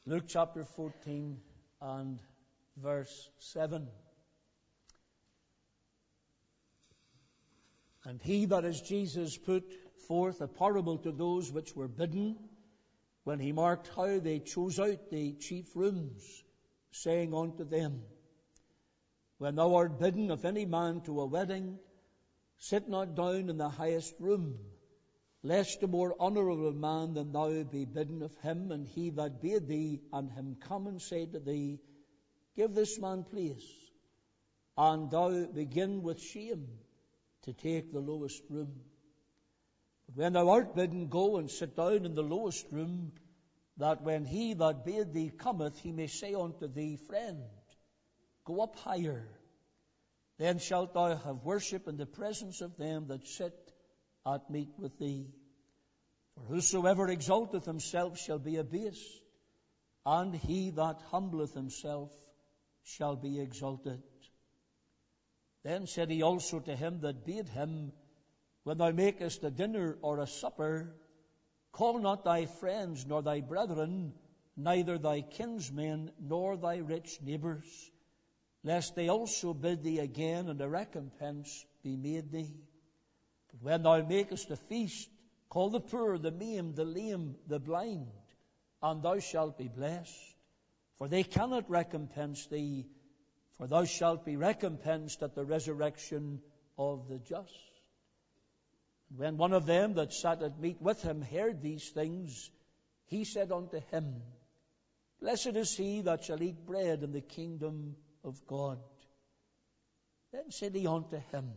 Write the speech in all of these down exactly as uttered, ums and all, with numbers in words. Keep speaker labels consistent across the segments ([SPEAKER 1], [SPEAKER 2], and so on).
[SPEAKER 1] Luke chapter fourteen and verse seven. And he, that is Jesus, put forth a parable to those which were bidden, when he marked how they chose out the chief rooms, saying unto them, When thou art bidden of any man to a wedding, sit not down in the highest room, lest a more honourable man than thou be bidden of him, and he that bade thee and him come and say to thee, Give this man place, and thou begin with shame to take the lowest room. But when thou art bidden, go and sit down in the lowest room, that when he that bade thee cometh, he may say unto thee, Friend, go up higher. Then shalt thou have worship in the presence of them that sit at meat with thee. For whosoever exalteth himself shall be abased, and he that humbleth himself shall be exalted. Then said he also to him that bade him, When thou makest a dinner or a supper, call not thy friends nor thy brethren, neither thy kinsmen nor thy rich neighbours, lest they also bid thee again, and a recompense be made thee. But when thou makest a feast, call the poor, the maimed, the lame, the blind, and thou shalt be blessed. For they cannot recompense thee, for thou shalt be recompensed at the resurrection of the just. And when one of them that sat at meat with him heard these things, he said unto him, Blessed is he that shall eat bread in the kingdom of God. Then said he unto him,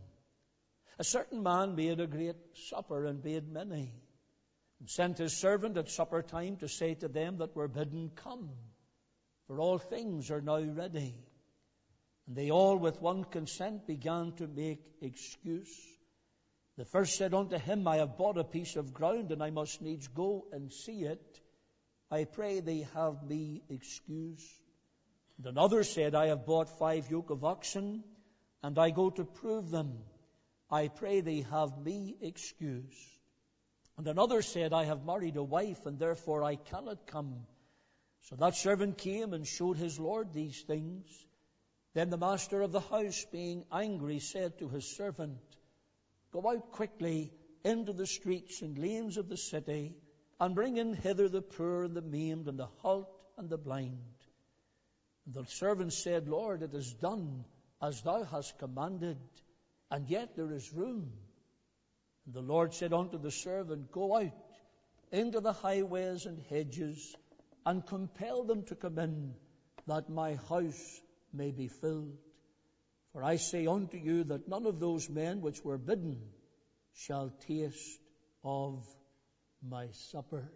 [SPEAKER 1] A certain man made a great supper, and bade many, and sent his servant at supper time to say to them that were bidden, Come, for all things are now ready. And they all with one consent began to make excuse. The first said unto him, I have bought a piece of ground, and I must needs go and see it. I pray thee have me excused. And another said, I have bought five yoke of oxen, and I go to prove them. I pray thee have me excused. And another said, I have married a wife, and therefore I cannot come. So that servant came and showed his lord these things. Then the master of the house, being angry, said to his servant, Go out quickly into the streets and lanes of the city, and bring in hither the poor and the maimed and the halt and the blind. And the servant said, Lord, it is done as thou hast commanded, and yet there is room. And the Lord said unto the servant, Go out into the highways and hedges, and compel them to come in, that my house may be filled. For I say unto you that none of those men which were bidden shall taste of my supper.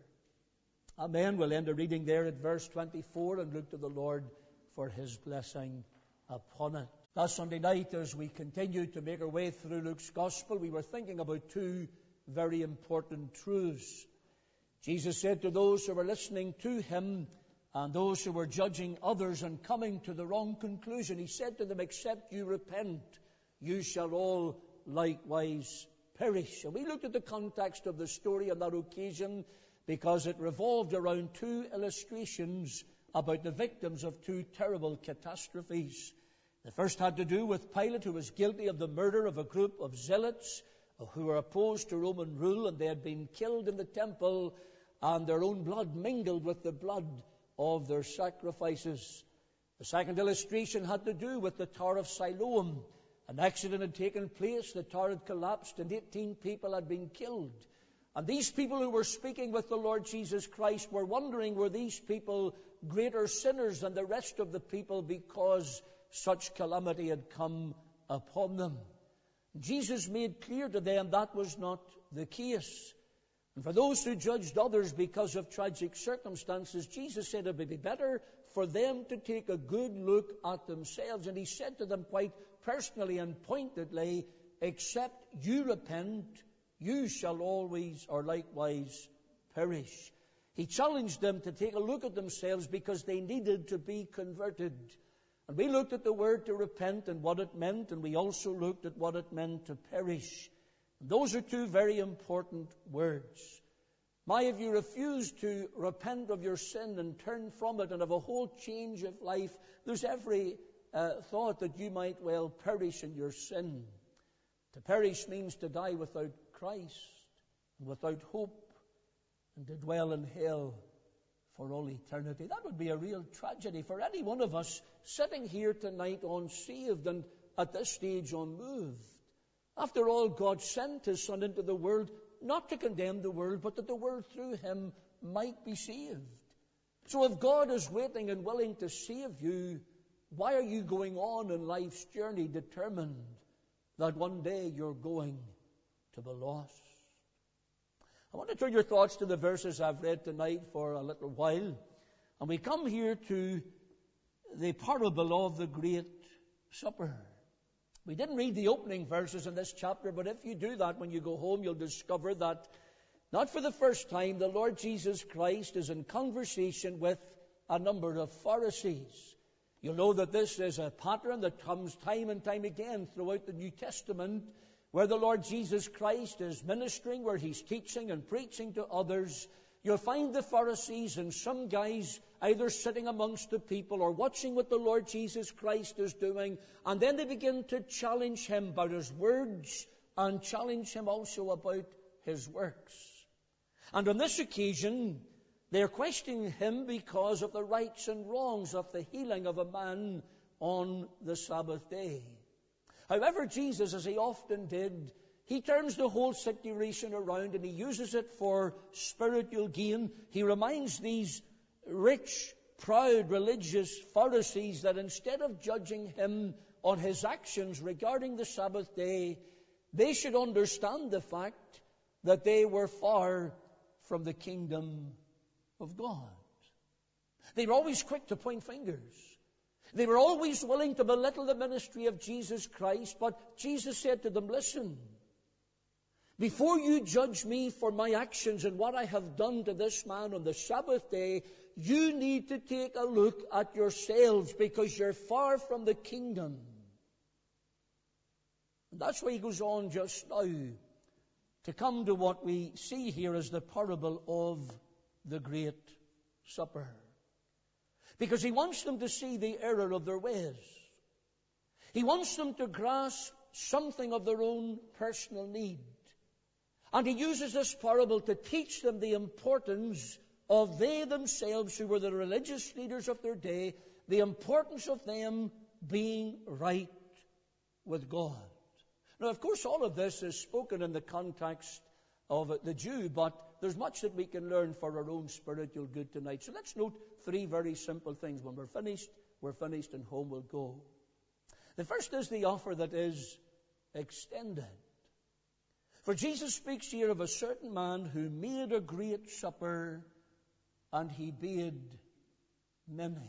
[SPEAKER 1] Amen. We'll end the reading there at verse twenty-four and look to the Lord for his blessing upon it. Last Sunday night, as we continued to make our way through Luke's Gospel, we were thinking about two very important truths. Jesus said to those who were listening to him and those who were judging others and coming to the wrong conclusion, he said to them, Except you repent, you shall all likewise perish. And we looked at the context of the story on that occasion because it revolved around two illustrations about the victims of two terrible catastrophes. The first had to do with Pilate, who was guilty of the murder of a group of zealots who were opposed to Roman rule, and they had been killed in the temple, and their own blood mingled with the blood of their sacrifices. The second illustration had to do with the Tower of Siloam. An accident had taken place, the tower had collapsed, and eighteen people had been killed. And these people who were speaking with the Lord Jesus Christ were wondering, were these people greater sinners than the rest of the people because such calamity had come upon them? Jesus made clear to them that was not the case. And for those who judged others because of tragic circumstances, Jesus said it would be better for them to take a good look at themselves. And he said to them quite personally and pointedly, Except you repent, you shall always or likewise perish. He challenged them to take a look at themselves because they needed to be converted. And we looked at the word to repent and what it meant, and we also looked at what it meant to perish. Those are two very important words. My, if you refuse to repent of your sin and turn from it and have a whole change of life, there's every uh, thought that you might well perish in your sin. To perish means to die without Christ and without hope, and to dwell in hell for all eternity. That would be a real tragedy for any one of us sitting here tonight unsaved and at this stage unmoved. After all, God sent His Son into the world not to condemn the world, but that the world through Him might be saved. So if God is waiting and willing to save you, why are you going on in life's journey determined that one day you're going to be lost? I want to turn your thoughts to the verses I've read tonight for a little while. And we come here to the parable of the Great Supper. We didn't read the opening verses in this chapter, but if you do that when you go home, you'll discover that not for the first time, the Lord Jesus Christ is in conversation with a number of Pharisees. You'll know that this is a pattern that comes time and time again throughout the New Testament, where the Lord Jesus Christ is ministering, where He's teaching and preaching to others. You'll find the Pharisees and some guys either sitting amongst the people or watching what the Lord Jesus Christ is doing, and then they begin to challenge Him about His words and challenge Him also about His works. And on this occasion, they're questioning Him because of the rights and wrongs of the healing of a man on the Sabbath day. However, Jesus, as He often did, He turns the whole situation around and He uses it for spiritual gain. He reminds these rich, proud, religious Pharisees that instead of judging Him on His actions regarding the Sabbath day, they should understand the fact that they were far from the kingdom of God. They were always quick to point fingers. They were always willing to belittle the ministry of Jesus Christ, but Jesus said to them, listen, before you judge me for my actions and what I have done to this man on the Sabbath day, you need to take a look at yourselves because you're far from the kingdom. And that's why He goes on just now to come to what we see here as the parable of the Great Supper. Because He wants them to see the error of their ways. He wants them to grasp something of their own personal need. And He uses this parable to teach them the importance of they themselves, who were the religious leaders of their day, the importance of them being right with God. Now, of course, all of this is spoken in the context of the Jew, but there's much that we can learn for our own spiritual good tonight. So let's note three very simple things. When we're finished, we're finished and home we'll go. The first is the offer that is extended. For Jesus speaks here of a certain man who made a great supper, and He bade many.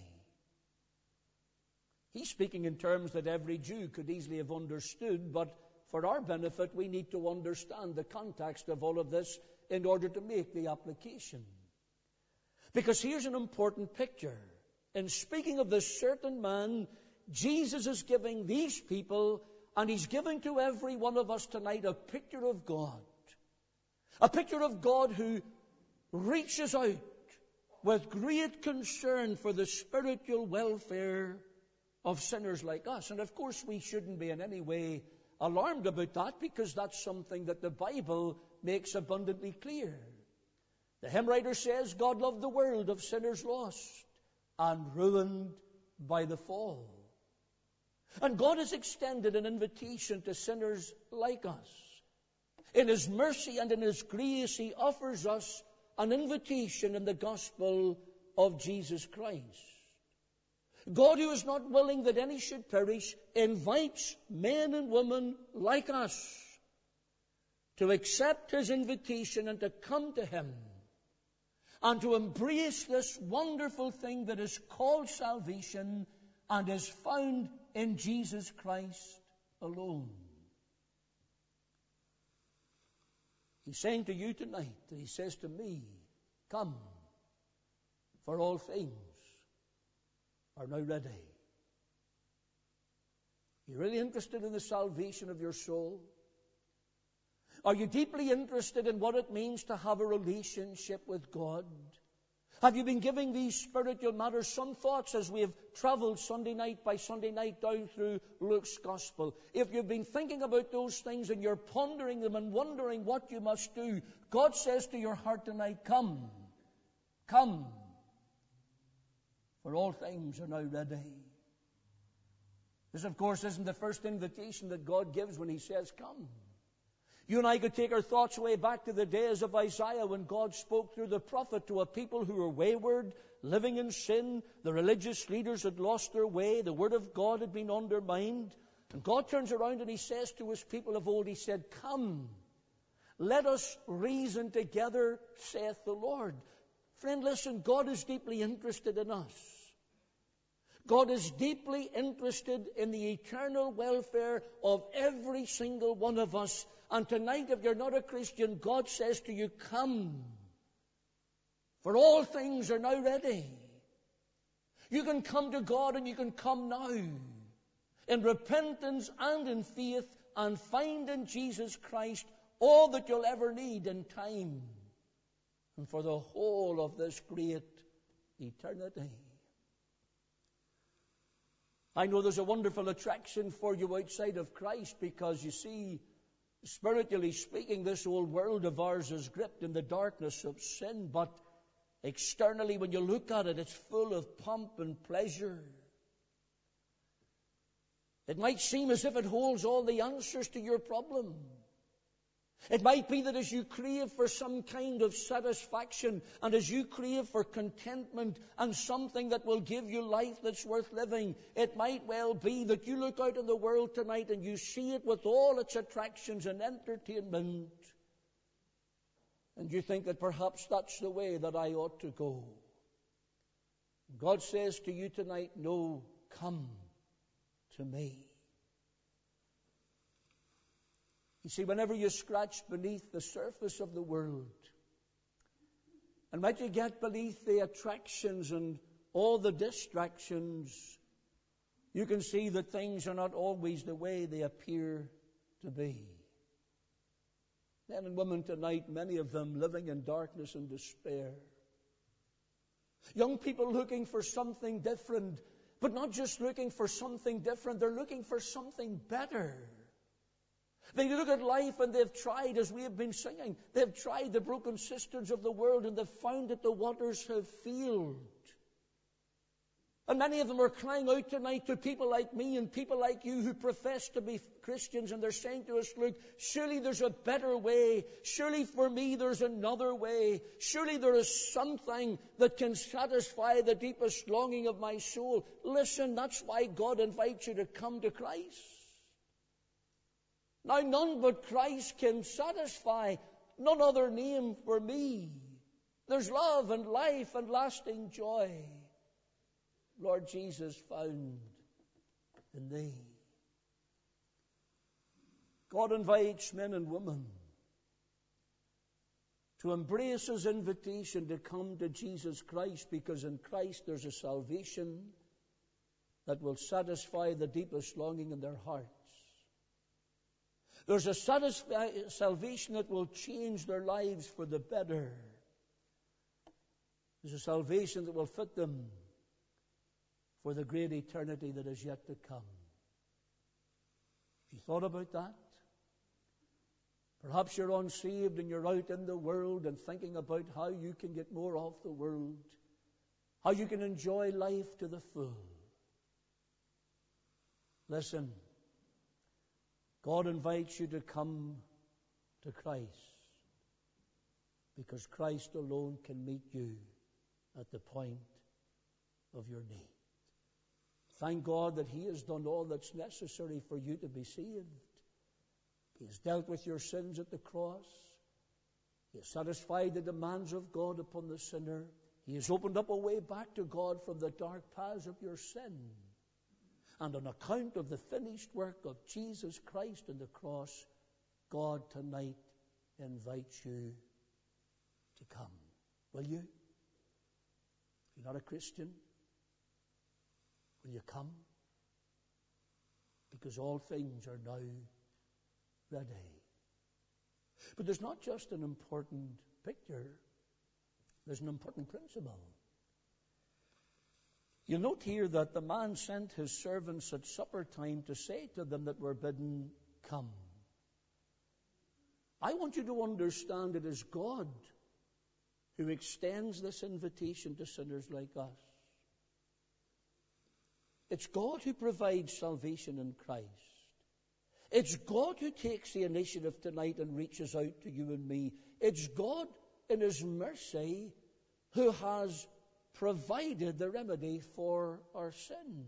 [SPEAKER 1] He's speaking in terms that every Jew could easily have understood, but for our benefit, we need to understand the context of all of this in order to make the application. Because here's an important picture. In speaking of this certain man, Jesus is giving these people, and He's giving to every one of us tonight, a picture of God. A picture of God who reaches out with great concern for the spiritual welfare of sinners like us. And of course, we shouldn't be in any way alarmed about that, because that's something that the Bible makes abundantly clear. The hymn writer says, God loved the world of sinners lost and ruined by the fall. And God has extended an invitation to sinners like us. In His mercy and in His grace, He offers us an invitation in the gospel of Jesus Christ. God, who is not willing that any should perish, invites men and women like us to accept His invitation and to come to Him and to embrace this wonderful thing that is called salvation and is found in Jesus Christ alone. He's saying to you tonight, and He says to me, come, for all things are now ready. You're really interested in the salvation of your soul? Are you deeply interested in what it means to have a relationship with God? Have you been giving these spiritual matters some thoughts as we have traveled Sunday night by Sunday night down through Luke's Gospel? If you've been thinking about those things and you're pondering them and wondering what you must do, God says to your heart tonight, come, come, for all things are now ready. This, of course, isn't the first invitation that God gives when He says, come. You and I could take our thoughts way back to the days of Isaiah when God spoke through the prophet to a people who were wayward, living in sin. The religious leaders had lost their way. The Word of God had been undermined. And God turns around and He says to His people of old, He said, come, let us reason together, saith the Lord. Friend, listen, God is deeply interested in us. God is deeply interested in the eternal welfare of every single one of us. And tonight, if you're not a Christian, God says to you, come, for all things are now ready. You can come to God and you can come now in repentance and in faith and find in Jesus Christ all that you'll ever need in time and for the whole of this great eternity. I know there's a wonderful attraction for you outside of Christ because, you see, spiritually speaking, this old world of ours is gripped in the darkness of sin, but externally, when you look at it, it's full of pomp and pleasure. It might seem as if it holds all the answers to your problem. It might be that as you crave for some kind of satisfaction and as you crave for contentment and something that will give you life that's worth living, it might well be that you look out in the world tonight and you see it with all its attractions and entertainment, and you think that perhaps that's the way that I ought to go. God says to you tonight, no, come to me. You see, whenever you scratch beneath the surface of the world, and when you get beneath the attractions and all the distractions, you can see that things are not always the way they appear to be. Men and women tonight, many of them living in darkness and despair. Young people looking for something different, but not just looking for something different, they're looking for something better. They look at life and they've tried, as we have been singing, they've tried the broken cisterns of the world and they've found that the waters have failed. And many of them are crying out tonight to people like me and people like you who profess to be Christians, and they're saying to us, look, surely there's a better way. Surely for me there's another way. Surely there is something that can satisfy the deepest longing of my soul. Listen, that's why God invites you to come to Christ. Now, none but Christ can satisfy, none other name for me. There's love and life and lasting joy, Lord Jesus, found in Thee. God invites men and women to embrace His invitation to come to Jesus Christ, because in Christ there's a salvation that will satisfy the deepest longing in their hearts. There's a satisfi- salvation that will change their lives for the better. There's a salvation that will fit them for the great eternity that is yet to come. Have you thought about that? Perhaps you're unsaved and you're out in the world and thinking about how you can get more off the world, how you can enjoy life to the full. Listen. God invites you to come to Christ, because Christ alone can meet you at the point of your need. Thank God that He has done all that's necessary for you to be saved. He has dealt with your sins at the cross. He has satisfied the demands of God upon the sinner. He has opened up a way back to God from the dark paths of your sin. And on account of the finished work of Jesus Christ on the cross, God tonight invites you to come. Will you? If you're not a Christian, will you come? Because all things are now ready. But there's not just an important picture, there's an important principle. You'll note here that the man sent his servants at supper time to say to them that were bidden, "Come." I want you to understand it is God who extends this invitation to sinners like us. It's God who provides salvation in Christ. It's God who takes the initiative tonight and reaches out to you and me. It's God in His mercy who has provided the remedy for our sin.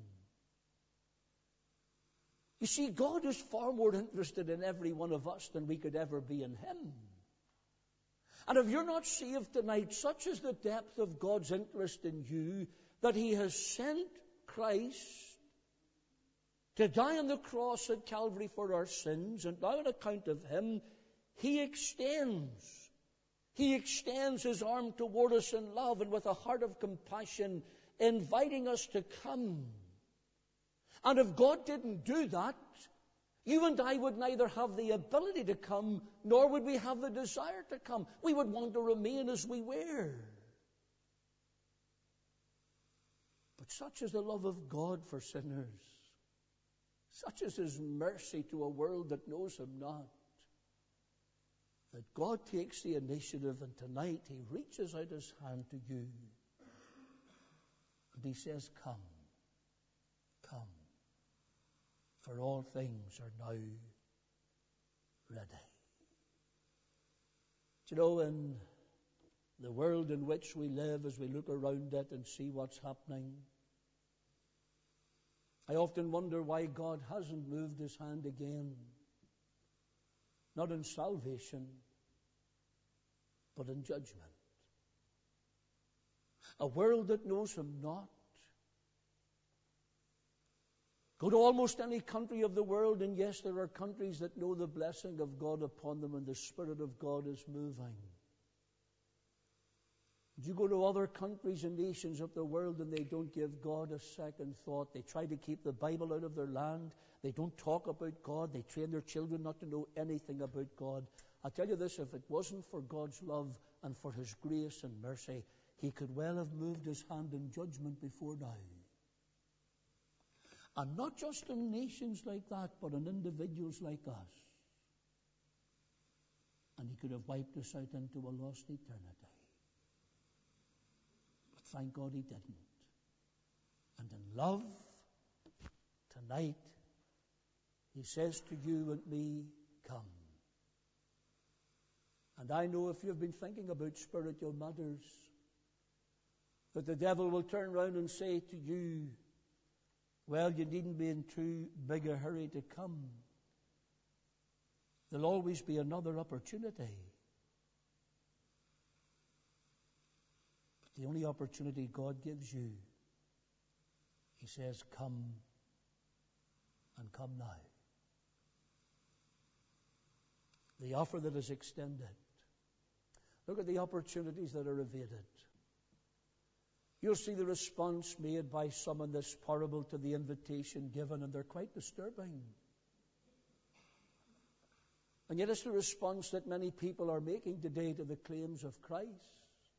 [SPEAKER 1] You see, God is far more interested in every one of us than we could ever be in Him. And if you're not saved tonight, such is the depth of God's interest in you that He has sent Christ to die on the cross at Calvary for our sins, and now on account of Him, He extends He extends His arm toward us in love and with a heart of compassion, inviting us to come. And if God didn't do that, you and I would neither have the ability to come, nor would we have the desire to come. We would want to remain as we were. But such is the love of God for sinners. Such is His mercy to a world that knows Him not, that God takes the initiative, and tonight He reaches out His hand to you. And He says, "Come, come, for all things are now ready." Do you know, in the world in which we live, as we look around it and see what's happening, I often wonder why God hasn't moved His hand again. Not in salvation, but in judgment. A world that knows Him not. Go to almost any country of the world, and yes, there are countries that know the blessing of God upon them and the Spirit of God is moving. You go to other countries and nations of the world and they don't give God a second thought. They try to keep the Bible out of their land. They don't talk about God. They train their children not to know anything about God. I'll tell you this, if it wasn't for God's love and for His grace and mercy, He could well have moved His hand in judgment before now. And not just in nations like that, but in individuals like us. And He could have wiped us out into a lost eternity. But thank God He didn't. And in love, tonight, He says to you and me, "Come." And I know if you've been thinking about spiritual matters, that the devil will turn around and say to you, "Well, you needn't be in too big a hurry to come. There'll always be another opportunity." But the only opportunity God gives you, He says, "Come, and come now." The offer that is extended. Look at the opportunities that are evaded. You'll see the response made by some in this parable to the invitation given, and they're quite disturbing. And yet it's the response that many people are making today to the claims of Christ.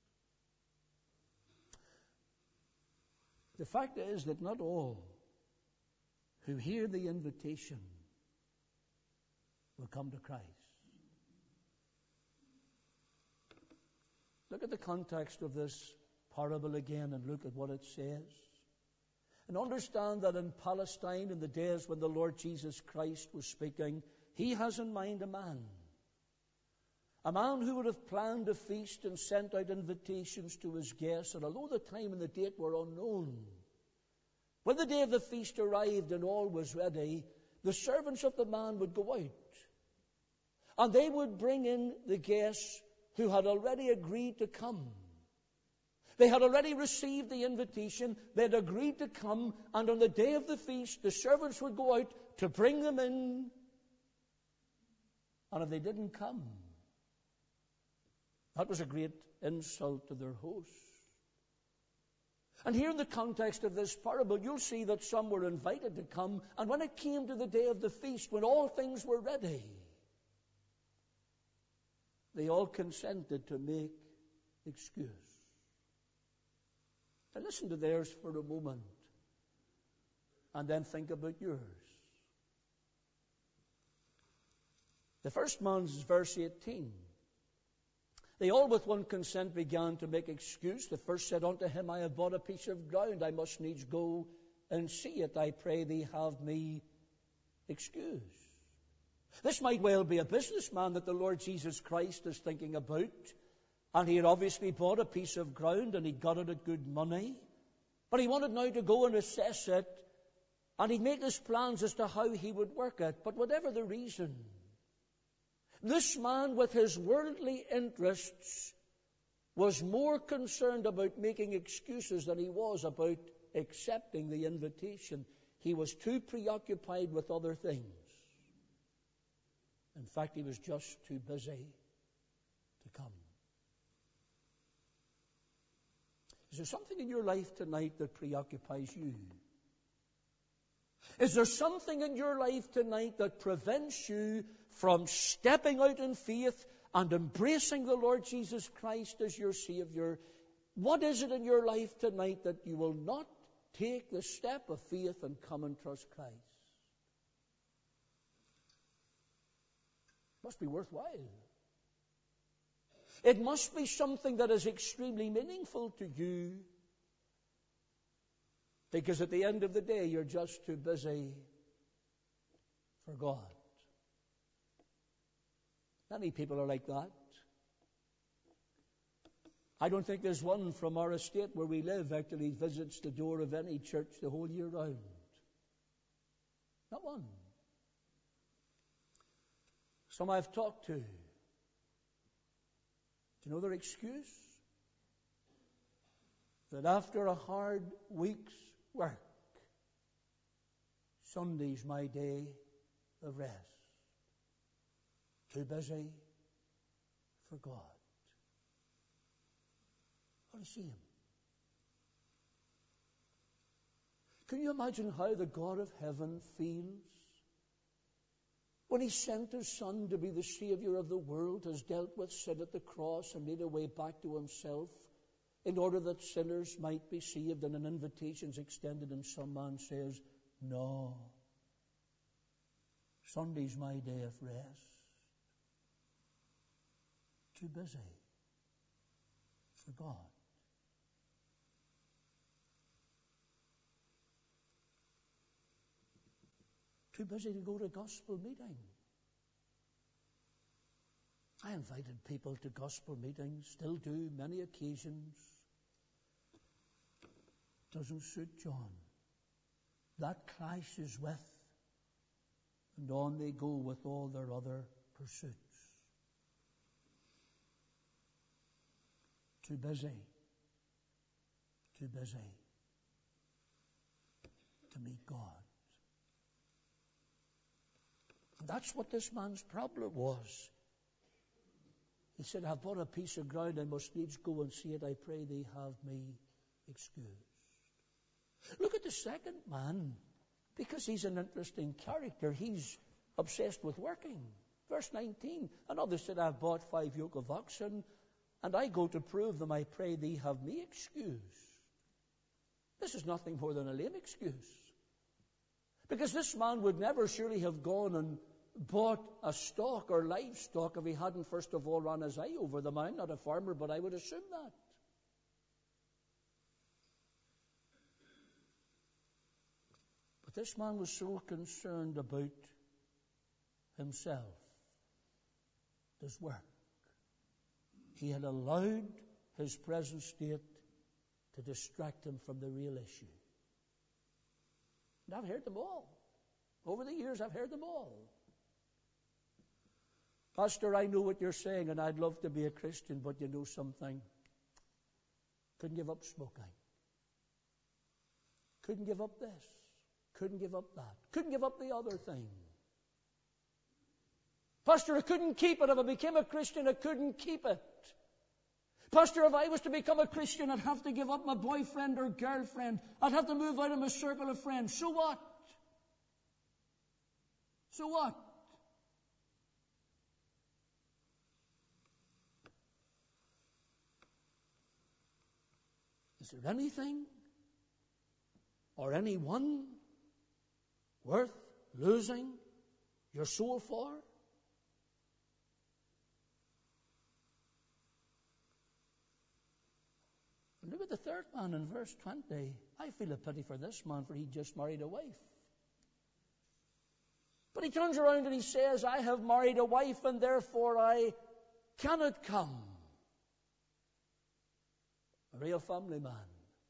[SPEAKER 1] The fact is that not all who hear the invitation will come to Christ. Look at the context of this parable again and look at what it says. And understand that in Palestine, in the days when the Lord Jesus Christ was speaking, He has in mind a man. A man who would have planned a feast and sent out invitations to his guests. And although the time and the date were unknown, when the day of the feast arrived and all was ready, the servants of the man would go out. And they would bring in the guests who had already agreed to come. They had already received the invitation. They had agreed to come. And on the day of the feast, the servants would go out to bring them in. And if they didn't come, that was a great insult to their host. And here in the context of this parable, you'll see that some were invited to come. And when it came to the day of the feast, when all things were ready, they all consented to make excuse. Now listen to theirs for a moment, and then think about yours. The first man's is verse eighteen. They all with one consent began to make excuse. The first said unto him, I have bought a piece of ground. I must needs go and see it. I pray thee, have me excuse. This might well be a businessman that the Lord Jesus Christ is thinking about. And he had obviously bought a piece of ground and he'd got it at good money. But he wanted now to go and assess it. And he'd make his plans as to how he would work it. But whatever the reason, this man with his worldly interests was more concerned about making excuses than he was about accepting the invitation. He was too preoccupied with other things. In fact, he was just too busy to come. Is there something in your life tonight that preoccupies you? Is there something in your life tonight that prevents you from stepping out in faith and embracing the Lord Jesus Christ as your Savior? What is it in your life tonight that you will not take the step of faith and come and trust Christ? It must be worthwhile. It must be something that is extremely meaningful to you, because at the end of the day, you're just too busy for God. Many people are like that. I don't think there's one from our estate where we live actually visits the door of any church the whole year round. Not one. Some I've talked to. Do you know their excuse? That after a hard week's work, Sunday's my day of rest. Too busy for God. What a shame. Can you imagine how the God of heaven feels when He sent His Son to be the Savior of the world, has dealt with sin at the cross and made a way back to Himself in order that sinners might be saved, and an invitation is extended and some man says, no, Sunday's my day of rest. Too busy for God. Too busy to go to gospel meeting. I invited people to gospel meetings, still do, many occasions. Doesn't suit John. That clashes with, and on they go with all their other pursuits. Too busy. Too busy to meet God. And that's what this man's problem was. He said, I've bought a piece of ground, I must needs go and see it. I pray thee, have me excused. Look at the second man, because he's an interesting character. He's obsessed with working. Verse nineteen, another said, I've bought five yoke of oxen, and I go to prove them. I pray thee, have me excused. This is nothing more than a lame excuse. Because this man would never surely have gone and bought a stock or livestock if he hadn't first of all run his eye over them. I'm not a farmer, but I would assume that. But this man was so concerned about himself, his work. He had allowed his present state to distract him from the real issue. And I've heard them all. Over the years, I've heard them all. Pastor, I know what you're saying, and I'd love to be a Christian, but you know something? Couldn't give up smoking. Couldn't give up this. Couldn't give up that. Couldn't give up the other thing. Pastor, I couldn't keep it. If I became a Christian, I couldn't keep it. Pastor, if I was to become a Christian, I'd have to give up my boyfriend or girlfriend. I'd have to move out of my circle of friends. So what? So what? Is there anything or anyone worth losing your soul for? And look at the third man in verse twenty. I feel a pity for this man, for he just married a wife. But he turns around and he says, I have married a wife, and therefore I cannot come. A real family man.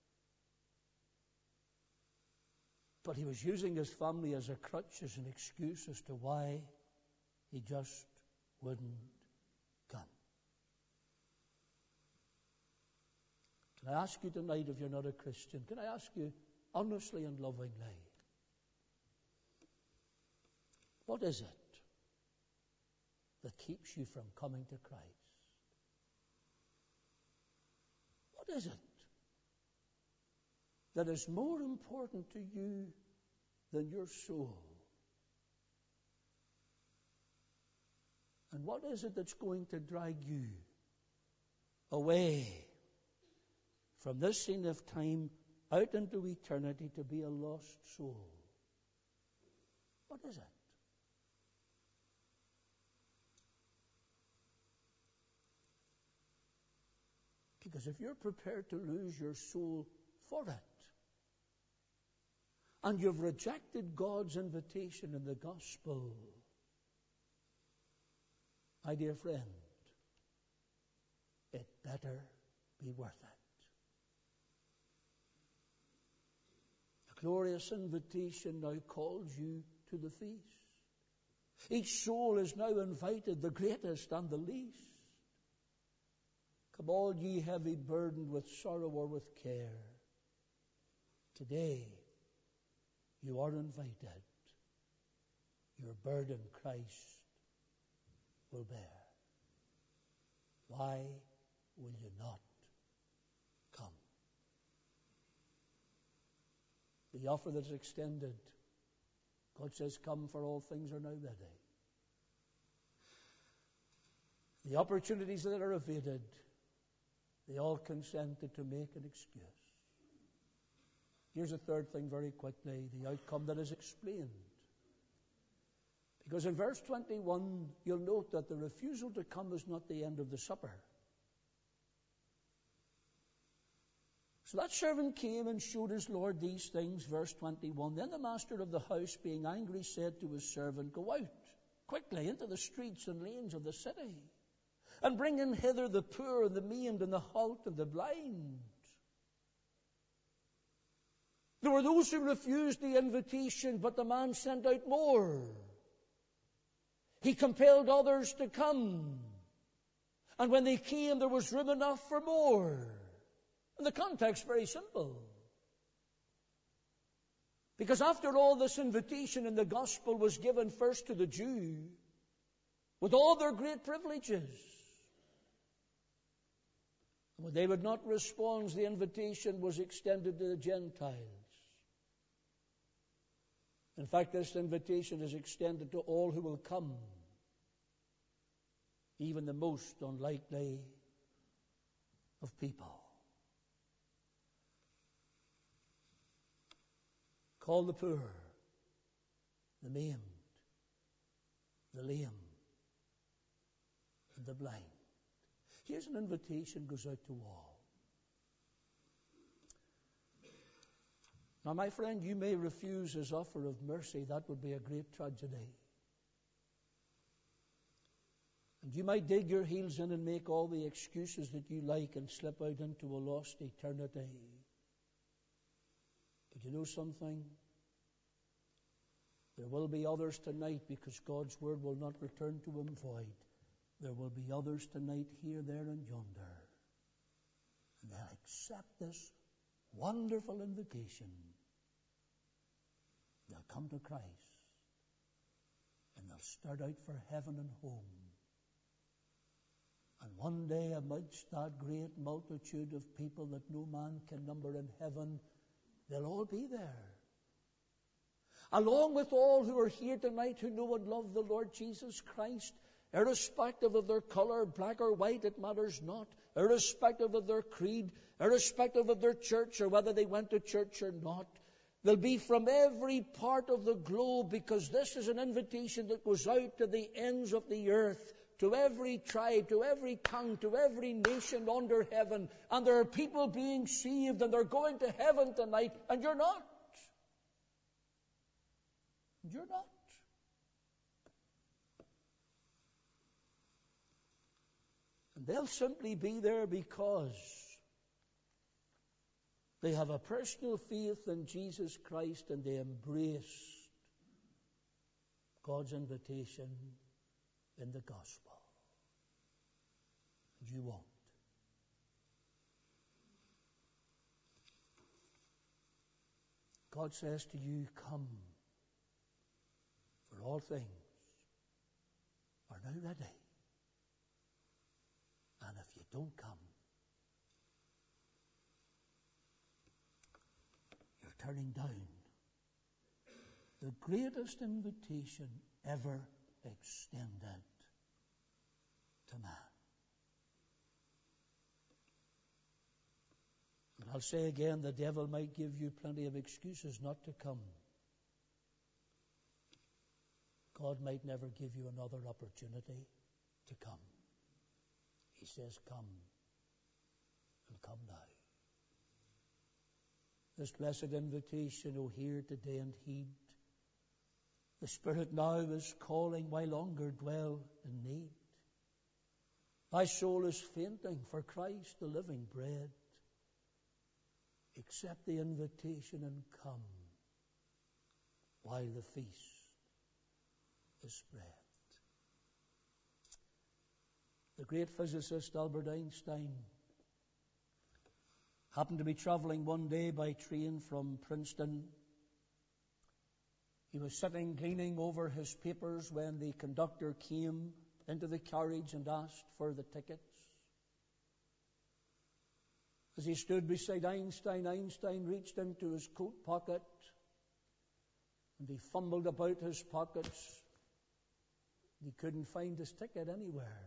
[SPEAKER 1] But he was using his family as a crutch, as an excuse as to why he just wouldn't come. Can I ask you tonight, if you're not a Christian, can I ask you honestly and lovingly, what is it that keeps you from coming to Christ? What is it that is more important to you than your soul? And what is it that's going to drag you away from this scene of time out into eternity to be a lost soul? What is it? Because if you're prepared to lose your soul for it, and you've rejected God's invitation in the gospel, my dear friend, it better be worth it. The glorious invitation now calls you to the feast. Each soul is now invited, the greatest and the least. Come all ye heavy burdened with sorrow or with care. Today you are invited. Your burden Christ will bear. Why will you not come? The offer that's extended, God says, come, for all things are now ready. The opportunities that are evaded, they all consented to make an excuse. Here's a third thing very quickly, the outcome that is explained. Because in verse twenty-one, you'll note that the refusal to come is not the end of the supper. So that servant came and showed his Lord these things, verse twenty-one. Then the master of the house, being angry, said to his servant, go out quickly into the streets and lanes of the city, and bring in hither the poor and the maimed and the halt and the blind. There were those who refused the invitation, but the man sent out more. He compelled others to come. And when they came, there was room enough for more. And the context is very simple. Because after all, this invitation in the gospel was given first to the Jew, with all their great privileges. And when they would not respond, the invitation was extended to the Gentiles. In fact, this invitation is extended to all who will come, even the most unlikely of people. Call the poor, the maimed, the lame, and the blind. Here's an invitation goes out to all. Now, my friend, you may refuse his offer of mercy. That would be a great tragedy. And you might dig your heels in and make all the excuses that you like and slip out into a lost eternity. But you know something? There will be others tonight, because God's word will not return to him void. There will be others tonight here, there, and yonder. And they'll accept this wonderful invitation. They'll come to Christ. And they'll start out for heaven and home. And one day, amidst that great multitude of people that no man can number in heaven, they'll all be there. Along with all who are here tonight who know and love the Lord Jesus Christ, irrespective of their color, black or white, it matters not. irrespective of their creed, irrespective of their church or whether they went to church or not. They'll be from every part of the globe, because this is an invitation that goes out to the ends of the earth, to every tribe, to every tongue, to every nation under heaven. And there are people being saved, and they're going to heaven tonight, and you're not. You're not. And they'll simply be there because they have a personal faith in Jesus Christ, and they embrace God's invitation in the gospel. And you won't. God says to you, come, for all things are now ready. And if you don't come, you're turning down the greatest invitation ever extended to man. And I'll say again, the devil might give you plenty of excuses not to come. God might never give you another opportunity to come. He says, come, and come now. This blessed invitation, O hear today and heed. The Spirit now is calling, why longer dwell in need? Thy soul is fainting for Christ, the living bread. Accept the invitation and come while the feast is spread. The great physicist Albert Einstein happened to be traveling one day by train from Princeton. He was sitting gleaning over his papers when the conductor came into the carriage and asked for the tickets. As he stood beside Einstein, Einstein reached into his coat pocket and he fumbled about his pockets. He couldn't find his ticket anywhere.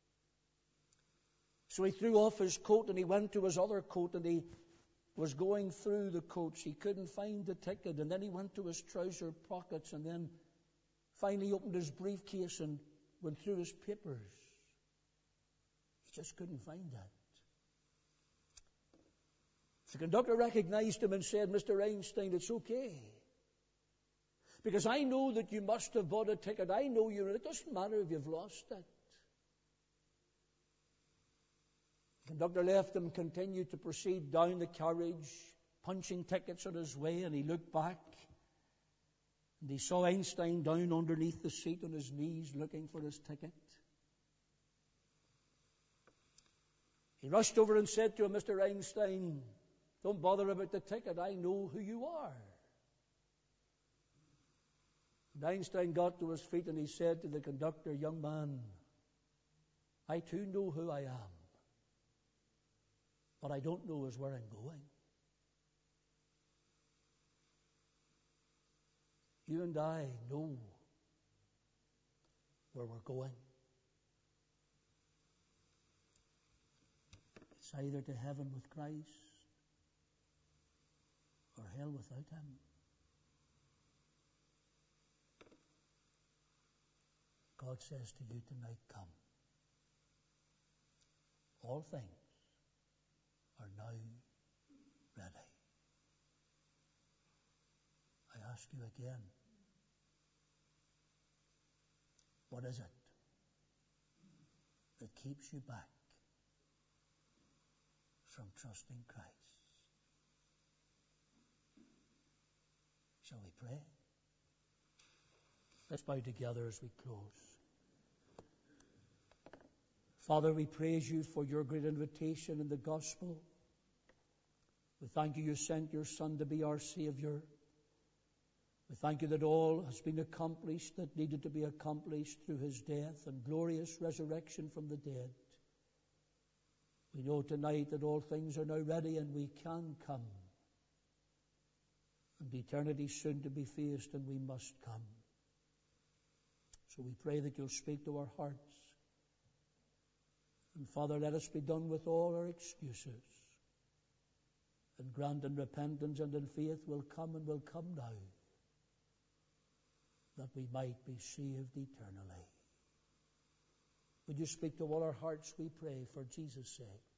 [SPEAKER 1] So he threw off his coat and he went to his other coat, and he was going through the coats. He couldn't find the ticket, and then he went to his trouser pockets, and then finally opened his briefcase and went through his papers. He just couldn't find it. The conductor recognized him and said, Mister Einstein, it's okay. Because I know that you must have bought a ticket. I know you. It doesn't matter if you've lost it. The conductor left him, continued to proceed down the carriage, punching tickets on his way, and he looked back and he saw Einstein down underneath the seat on his knees looking for his ticket. He rushed over and said to him, Mister Einstein, don't bother about the ticket. I know who you are. And Einstein got to his feet and he said to the conductor, young man, I too know who I am. What I don't know is where I'm going. You and I know where we're going. It's either to heaven with Christ or hell without Him. God says to you tonight, come. All things are now ready. I ask you again, what is it that keeps you back from trusting Christ? Shall we pray? Let's bow together as we close. Father, we praise you for your great invitation in the gospel. We thank you you sent your Son to be our Savior. We thank you that all has been accomplished that needed to be accomplished through his death and glorious resurrection from the dead. We know tonight that all things are now ready and we can come. And eternity is soon to be faced and we must come. So we pray that you'll speak to our hearts. And Father, let us be done with all our excuses. And grant in repentance and in faith will come and will come now, that we might be saved eternally. Would you speak to all our hearts, we pray, for Jesus' sake.